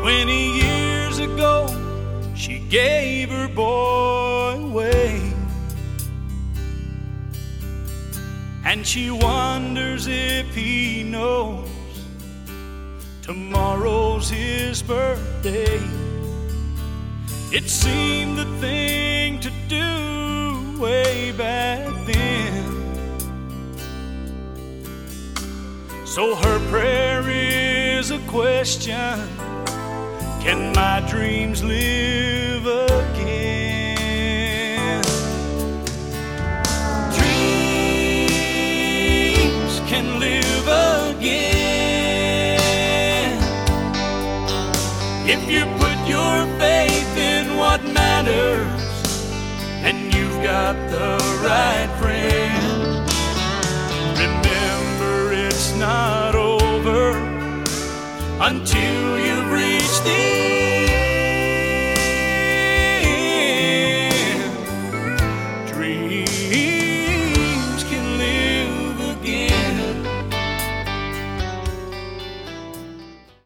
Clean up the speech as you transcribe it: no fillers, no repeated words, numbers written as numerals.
20 years ago, she gave her boy away. And she wonders if he knows tomorrow's his birthday. It seemed the thing to do way back then. So her prayer is a question: can my dreams live again? Dreams can live again if you put your faith in what matters, and you've got the right friend. Remember, it's not over until you've reached the end. Dream